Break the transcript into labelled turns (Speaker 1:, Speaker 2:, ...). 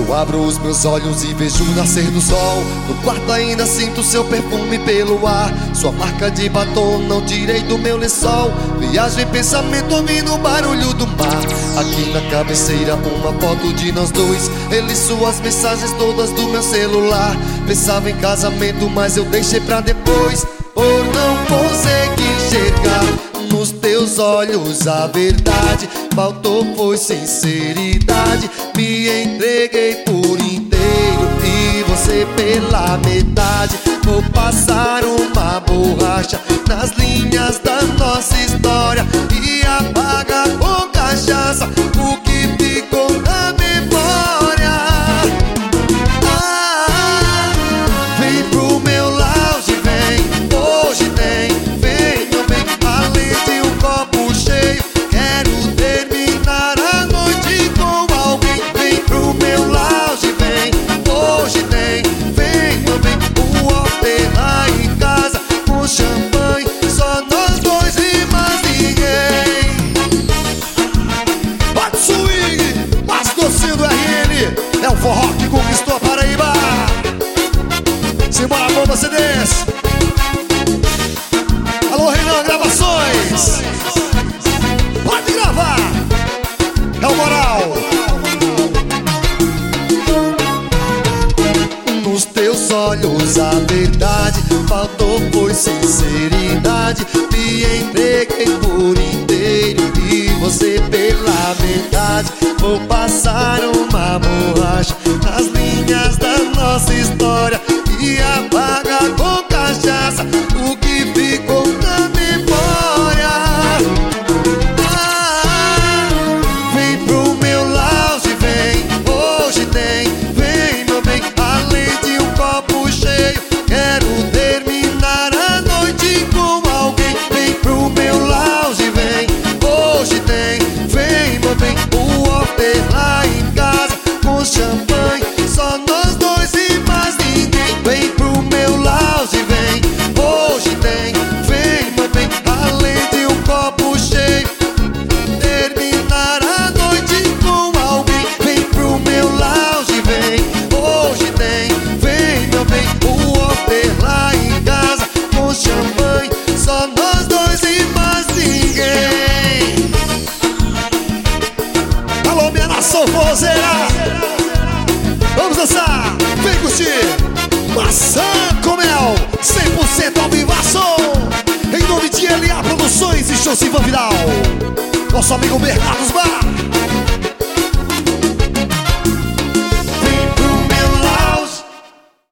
Speaker 1: Eu abro os meus olhos e vejo o nascer do sol. No quarto ainda sinto seu perfume pelo ar. Sua marca de batom não tirei do meu lençol. Viajo em pensamento ouvindo o barulho do mar. Aqui na cabeceira uma foto de nós dois. Ele suas mensagens todas do meu celular. Pensava em casamento, mas eu deixei pra depois, por não conseguir enxergar nos teus olhos a verdade. Faltou foi sinceridade. Me entreguei por inteiro e você pela metade. Vou passar uma borracha nas linhas da nossa história e apagar com cachaça o que ficou na memória. Vem pro meu lounge, vem, hoje tem. Vem, meu bem, além de um copo cheio, quero terminar a noite com alguém. Vem pro meu lounge, vem, hoje tem. Vem, meu bem, o after lá em casa com champanhe, só nós dois e mais ninguém. Bate swing, mais docinho do RN, é o forró que conquistou a Paraíba. Simbora, bomba CDs. Alô, Renan Gravações, pode gravar, é o moral. Nos teus olhos a verdade, faltou foi sinceridade. Me entreguei por inteiro e você pela metade. Vou passar uma borracha nas linhas da nossa história e apagar com cachaça o que ficou na memória. Vem pro meu lounge, vem, hoje tem. Vem, meu bem, além de um copo cheio, quero terminar a noite com alguém. Vem pro meu lounge, vem, hoje tem. Vem, meu bem, o after lá em casa com champanhe, só nós dois e mais ninguém. Vem pro meu lounge, vem, hoje tem. Vem, meu bem, além de um copo cheio, terminar a noite com alguém. Vem pro meu lounge, vem, hoje tem. Vem, meu bem, o after lá em casa com champanhe, só nós dois e mais ninguém. Alô, minha nação forrozeira, vamos dançar, vem curtir. Maçã com mel, 100% ao vivaço. Em nome de LA Produções e Shows Ivan Vidal, nosso amigo Bernardo Bar.